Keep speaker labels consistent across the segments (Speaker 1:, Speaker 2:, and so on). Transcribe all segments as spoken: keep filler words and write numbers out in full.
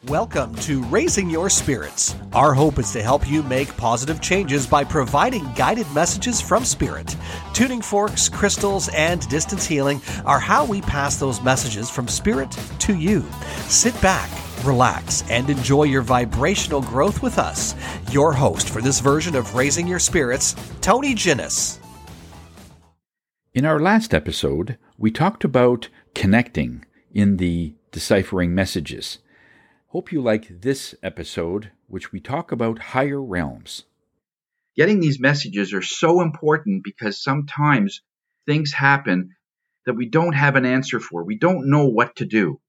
Speaker 1: Welcome to Raising Your Spirits. Our hope is to help you make positive changes by providing guided messages from Spirit. Tuning forks, crystals, and distance healing are how we pass those messages from Spirit to you. Sit back, relax, and enjoy your vibrational growth with us. Your host for this version of Raising Your Spirits, Tony Ginnis.
Speaker 2: In our last episode, we talked about connecting in the deciphering messages. Hope you like this episode, which we talk about higher realms.
Speaker 3: Getting these messages are so important because sometimes things happen that we don't have an answer for. We don't know what to do.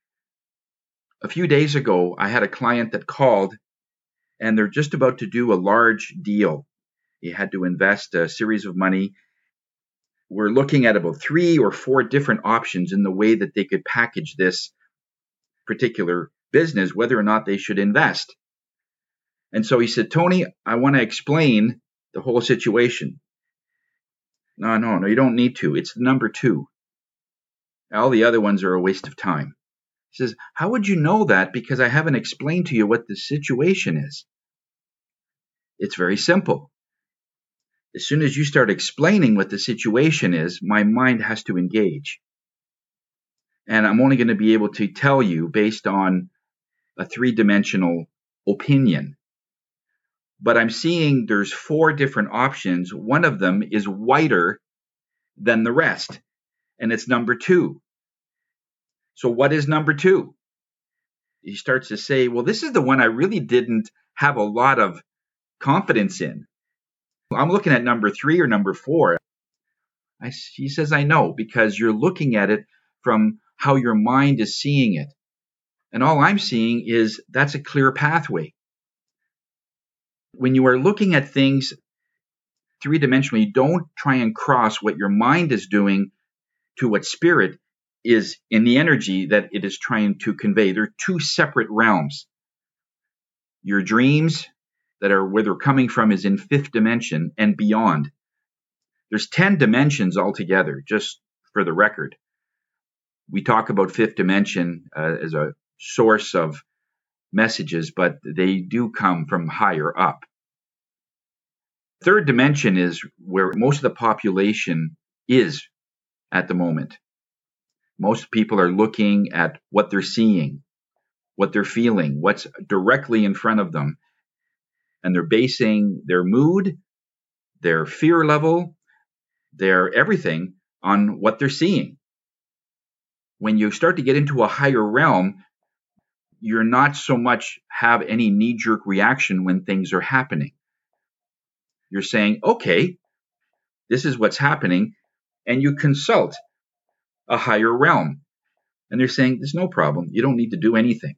Speaker 3: A few days ago, I had a client that called, and they're just about to do a large deal. He had to invest a series of money. We're looking at about three or four different options in the way that they could package this particular business, whether or not they should invest. And so he said, Tony, I want to explain the whole situation. No, no, no, you don't need to. It's number two. All the other ones are a waste of time. He says, how would you know that? Because I haven't explained to you what the situation is. It's very simple. As soon as you start explaining what the situation is, my mind has to engage. And I'm only going to be able to tell you based on a three-dimensional opinion. But I'm seeing there's four different options. One of them is whiter than the rest, and it's number two. So what is number two? He starts to say, well, this is the one I really didn't have a lot of confidence in. I'm looking at number three or number four. I, he says, I know, because you're looking at it from how your mind is seeing it. And all I'm seeing is that's a clear pathway. When you are looking at things three-dimensionally, don't try and cross what your mind is doing to what spirit is in the energy that it is trying to convey. They're two separate realms. Your dreams that are where they're coming from is in fifth dimension and beyond. There's ten dimensions altogether, just for the record. We talk about fifth dimension uh, as a source of messages, but they do come from higher up. Third dimension is where most of the population is at the moment. Most people are looking at what they're seeing, what they're feeling, what's directly in front of them. And they're basing their mood, their fear level, their everything on what they're seeing. When you start to get into a higher realm, you're not so much have any knee-jerk reaction when things are happening. You're saying, okay, this is what's happening, and you consult a higher realm. And they're saying, there's no problem. You don't need to do anything.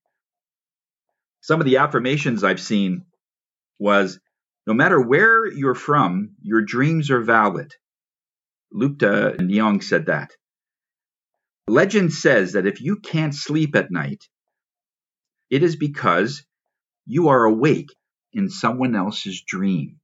Speaker 3: Some of the affirmations I've seen was, no matter where you're from, your dreams are valid. Lupta Nyong said that. Legend says that if you can't sleep at night, it is because you are awake in someone else's dream.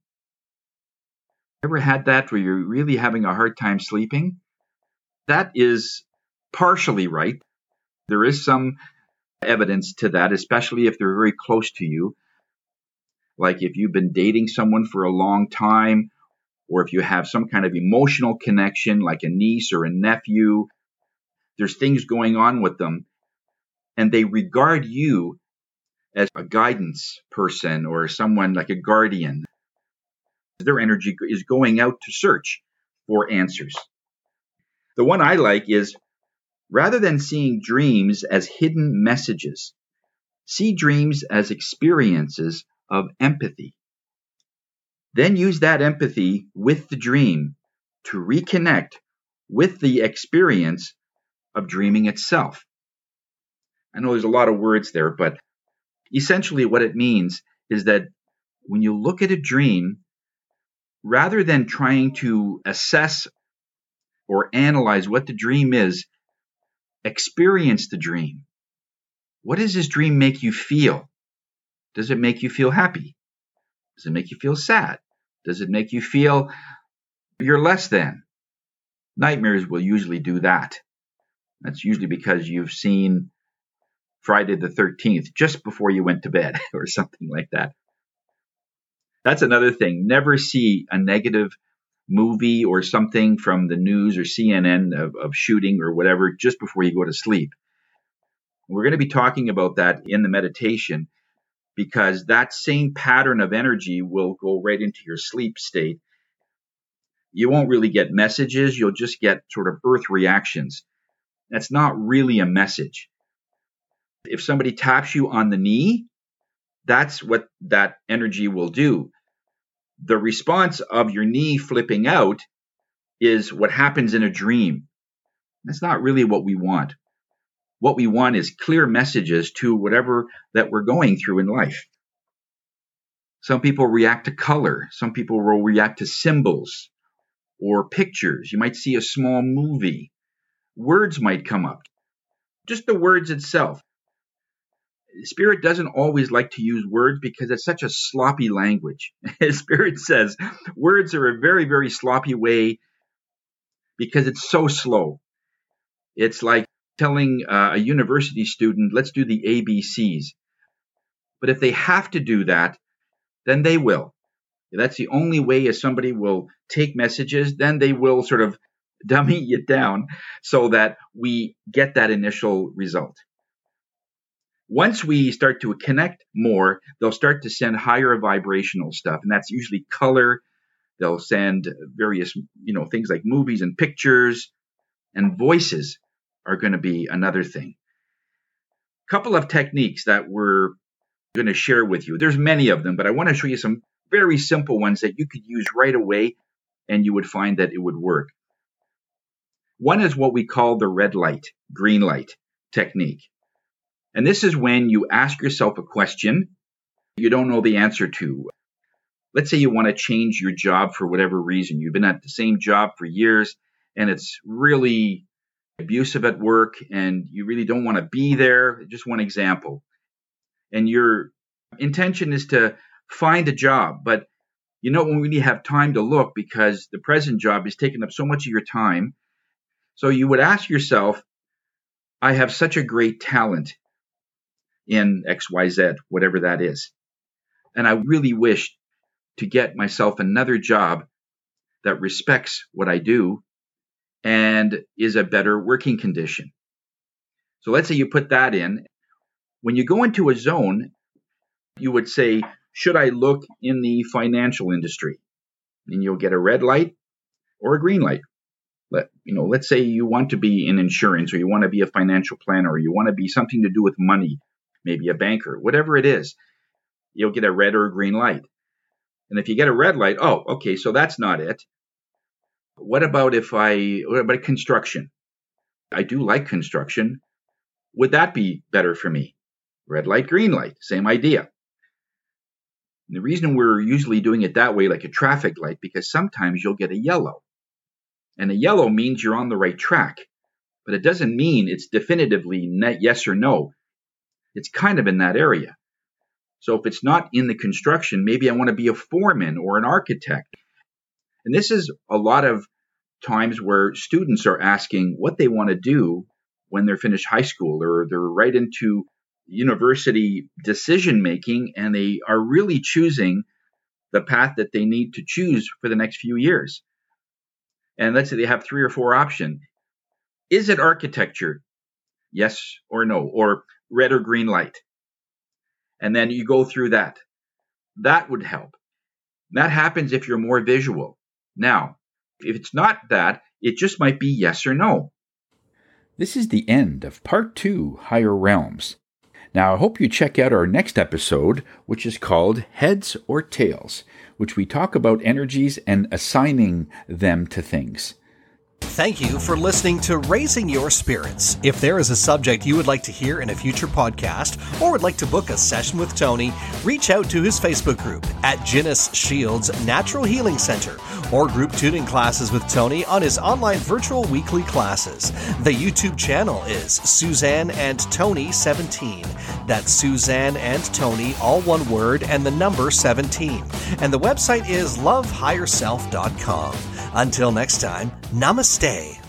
Speaker 3: Ever had that where you're really having a hard time sleeping? That is partially right. There is some evidence to that, especially if they're very close to you. Like if you've been dating someone for a long time, or if you have some kind of emotional connection, like a niece or a nephew, there's things going on with them, and they regard you as a guidance person or someone like a guardian. Their energy is going out to search for answers. The one I like is, rather than seeing dreams as hidden messages, see dreams as experiences of empathy. Then use that empathy with the dream to reconnect with the experience of dreaming itself. I know there's a lot of words there, but essentially what it means is that when you look at a dream, rather than trying to assess or analyze what the dream is, experience the dream. What does this dream make you feel? Does it make you feel happy? Does it make you feel sad? Does it make you feel you're less than? Nightmares will usually do that. That's usually because you've seen Friday the thirteenth just before you went to bed or something like that. That's another thing. Never see a negative movie or something from the news or C N N of, of shooting or whatever just before you go to sleep. We're going to be talking about that in the meditation, because that same pattern of energy will go right into your sleep state. You won't really get messages. You'll just get sort of earth reactions. That's not really a message. If somebody taps you on the knee, that's what that energy will do. The response of your knee flipping out is what happens in a dream. That's not really what we want. What we want is clear messages to whatever that we're going through in life. Some people react to color. Some people will react to symbols or pictures. You might see a small movie. Words might come up. Just the words itself. Spirit doesn't always like to use words because it's such a sloppy language. Spirit says words are a very, very sloppy way because it's so slow. It's like telling uh, a university student, let's do the A B Cs. But if they have to do that, then they will. If that's the only way as somebody will take messages, then they will sort of dummy it down so that we get that initial result. Once we start to connect more, they'll start to send higher vibrational stuff, and that's usually color. They'll send various, you know, things like movies and pictures, and voices are going to be another thing. A couple of techniques that we're going to share with you. There's many of them, but I want to show you some very simple ones that you could use right away, and you would find that it would work. One is what we call the red light, green light technique. And this is when you ask yourself a question you don't know the answer to. Let's say you want to change your job for whatever reason. You've been at the same job for years, and it's really abusive at work, and you really don't want to be there. Just one example. And your intention is to find a job, but you don't really have time to look because the present job is taking up so much of your time. So you would ask yourself, I have such a great talent in X Y Z, whatever that is. And I really wish to get myself another job that respects what I do and is a better working condition. So let's say you put that in. When you go into a zone, you would say, should I look in the financial industry? And you'll get a red light or a green light. Let, you know, let's say you want to be in insurance, or you want to be a financial planner, or you want to be something to do with money, maybe a banker, whatever it is, you'll get a red or a green light. And if you get a red light, oh, okay, so that's not it. What about if I, what about construction? I do like construction. Would that be better for me? Red light, green light, same idea. And the reason we're usually doing it that way, like a traffic light, because sometimes you'll get a yellow. And a yellow means you're on the right track. But it doesn't mean it's definitively yes or no. It's kind of in that area. So if it's not in the construction, maybe I want to be a foreman or an architect. And this is a lot of times where students are asking what they want to do when they're finished high school, or they're right into university decision making, and they are really choosing the path that they need to choose for the next few years. And let's say they have three or four options. Is it architecture? Yes or no, or red or green light. And then you go through that. That would help. That happens if you're more visual. Now, if it's not that, it just might be yes or no.
Speaker 2: This is the end of part two, Higher Realms. Now, I hope you check out our next episode, which is called Heads or Tails, which we talk about energies and assigning them to things.
Speaker 1: Thank you for listening to Raising Your Spirits. If there is a subject you would like to hear in a future podcast, or would like to book a session with Tony, reach out to his Facebook group at Ginnis Shields Natural Healing Center, or group tuning classes with Tony on his online virtual weekly classes. The YouTube channel is Suzanne and Tony seventeen. That's Suzanne and Tony, all one word, and the number seventeen. And the website is love higher self dot com. Until next time, namaste.